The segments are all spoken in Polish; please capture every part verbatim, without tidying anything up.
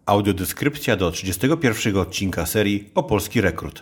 Audiodeskrypcja do trzydziestego pierwszego odcinka serii Opolski Rekrut.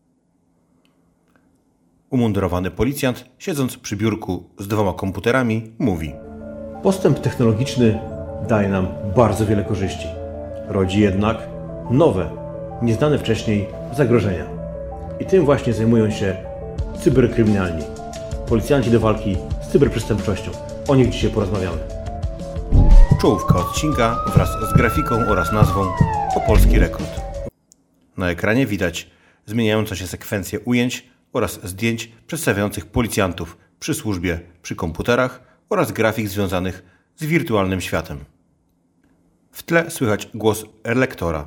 Umundurowany policjant, siedząc przy biurku z dwoma komputerami, mówi: Postęp technologiczny daje nam bardzo wiele korzyści. Rodzi jednak nowe, nieznane wcześniej zagrożenia. I tym właśnie zajmują się cyberkryminalni. Policjanci do walki z cyberprzestępczością. O nich dzisiaj porozmawiamy. Czołówka odcinka wraz z grafiką oraz nazwą Opolski Rekrut. Na ekranie widać zmieniającą się sekwencję ujęć oraz zdjęć przedstawiających policjantów przy służbie przy komputerach oraz grafik związanych z wirtualnym światem. W tle słychać głos lektora.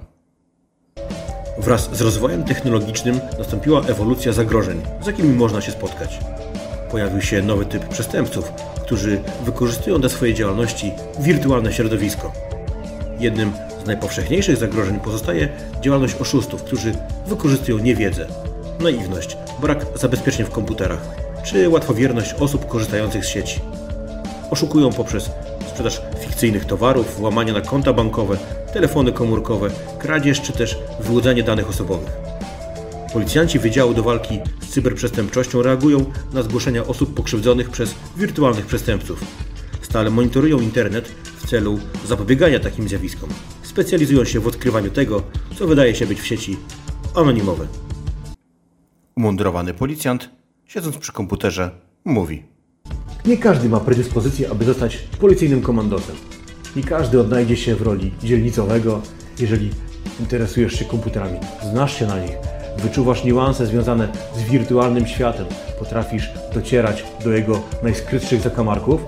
Wraz z rozwojem technologicznym nastąpiła ewolucja zagrożeń, z jakimi można się spotkać. Pojawił się nowy typ przestępców, którzy wykorzystują do swojej działalności wirtualne środowisko. Jednym z najpowszechniejszych zagrożeń pozostaje działalność oszustów, którzy wykorzystują niewiedzę, naiwność, brak zabezpieczeń w komputerach czy łatwowierność osób korzystających z sieci. Oszukują poprzez sprzedaż fikcyjnych towarów, włamanie na konta bankowe, telefony komórkowe, kradzież czy też wyłudzanie danych osobowych. Policjanci Wydziału do Walki z Cyberprzestępczością reagują na zgłoszenia osób pokrzywdzonych przez wirtualnych przestępców. Stale monitorują internet w celu zapobiegania takim zjawiskom. Specjalizują się w odkrywaniu tego, co wydaje się być w sieci anonimowe. Umundurowany policjant, siedząc przy komputerze, mówi: Nie każdy ma predyspozycję, aby zostać policyjnym komandosem. Nie każdy odnajdzie się w roli dzielnicowego, jeżeli interesujesz się komputerami, znasz się na nich, wyczuwasz niuanse związane z wirtualnym światem, potrafisz docierać do jego najskrytszych zakamarków.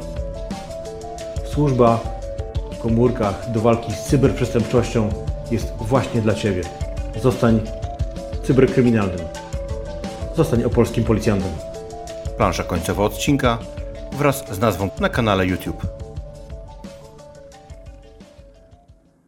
Służba w komórkach do walki z cyberprzestępczością jest właśnie dla Ciebie. Zostań cyberkryminalnym. Zostań opolskim policjantem. Plansza końcowa odcinka wraz z nazwą na kanale YouTube.